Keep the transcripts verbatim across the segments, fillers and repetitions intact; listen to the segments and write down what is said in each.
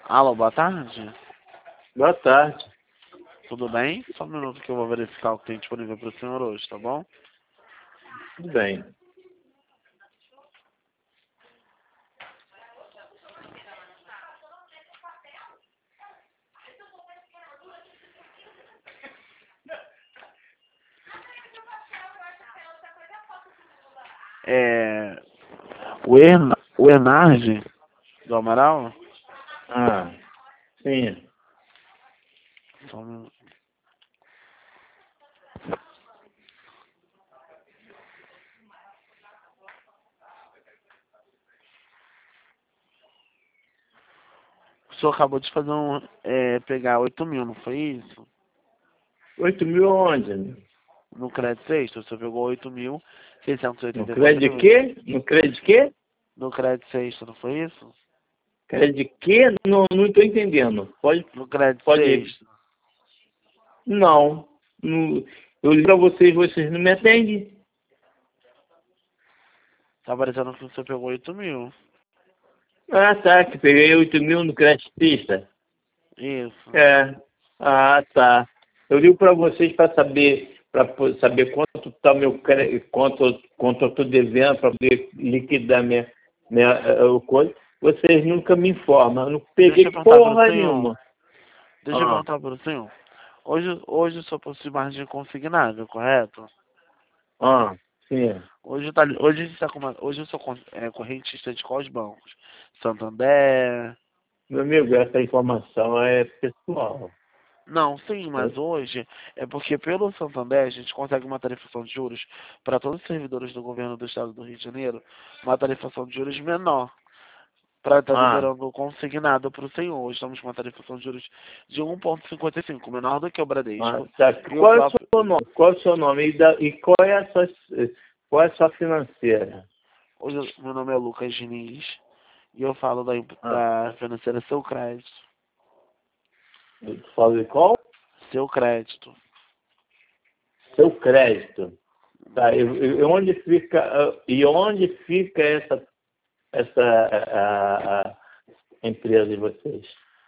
Alô, boa tarde. Boa tarde. Tudo bem? Só um minuto que eu vou verificar o que tem disponível para o senhor hoje, tá bom? Tudo bem. É... O, Erna... o Enarge do Amaral? Ah, sim. Só um minuto. O senhor acabou de fazer um... É, pegar oito mil, não foi isso? Oito mil onde? No crédito sexto, o senhor pegou oito mil seiscentos e No oitenta e quatro crédito reais. quê? No crédito quê? No crédito sexto, não foi isso? Crédito quê? Não, não estou entendendo. Pode, No crédito pode. sexto. Não. não. Eu ligo para vocês, vocês não me atendem. Tá aparecendo que o senhor pegou oito mil. Ah, tá. Que peguei oito mil no crédito pista. Isso. É. Ah, tá. Eu ligo para vocês para saber, para saber quanto está meu crédito, quanto, quanto eu estou devendo para poder liquidar minha, minha uh, coisa. Vocês nunca me informam. Eu não Deixa peguei eu perguntar para o porra senhor. nenhuma. Deixa eu Ah, perguntar para o senhor. Hoje, hoje eu sou possui margem consignável, correto? ah, sim. Hoje, tá, hoje, está com uma, hoje eu sou con- é, correntista de quais bancos? Santander? Meu amigo, essa informação é pessoal. Não, sim, Né? mas hoje é porque pelo Santander a gente consegue uma tarifação de juros para todos os servidores do governo do estado do Rio de Janeiro, uma tarifação de juros menor para estar Ah, liberando consignado para o senhor. Hoje estamos com uma tarifação de juros de um vírgula cinquenta e cinco, menor do que o ah, Bradesco. tá. E o Qual é o próprio, seu nome? Qual é o seu nome? E, da, e qual é a sua, qual é a sua financeira? hoje meu nome é Lucas Diniz e eu falo da, imp- Ah, da financeira Seu Crédito. eu falo de qual? Seu Crédito. Seu crédito. Tá, e, e onde fica, ah, e onde fica essa, essa a, a empresa de vocês?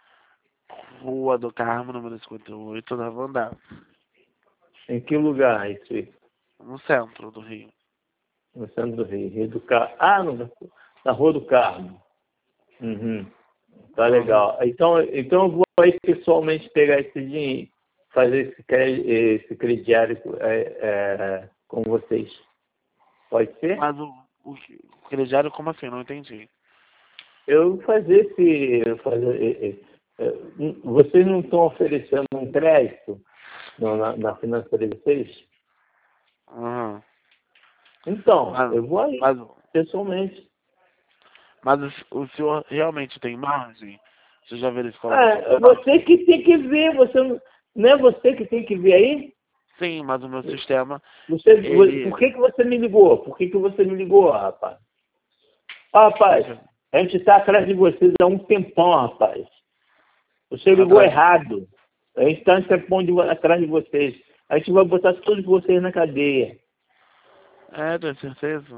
Rua do Carmo, número cinquenta e oito, da Vandá, Em que lugar isso fica? no centro do Rio. No centro do Rio. Rio do Car... Ah, no, na Rua do Carmo. Uhum. Tá Uhum. legal. Então, então eu vou aí pessoalmente pegar esse dinheiro, fazer esse, cre- esse crediário é, é, com vocês. Pode ser? Mas o, o, o crediário, como assim? Não entendi. Eu fazer esse. Fazer, é, é, é, vocês não estão oferecendo um crédito no- na, na financeira de vocês? Uhum. Então, Mas, eu vou aí, mas, pessoalmente. mas o, o senhor realmente tem margem? Você já verificou lá no seu Ah, contato? você que tem que ver, você não, não é você que tem que ver aí? Sim, mas o meu sistema, Você, ele... por que, que você me ligou? Por que, que você me ligou, rapaz? Ah, rapaz, Deixa, a gente está atrás de vocês há um tempão, rapaz. Você ligou atrás... errado. A gente está um tempão de, atrás de vocês. A gente vai botar todos vocês na cadeia. É, tenho certeza.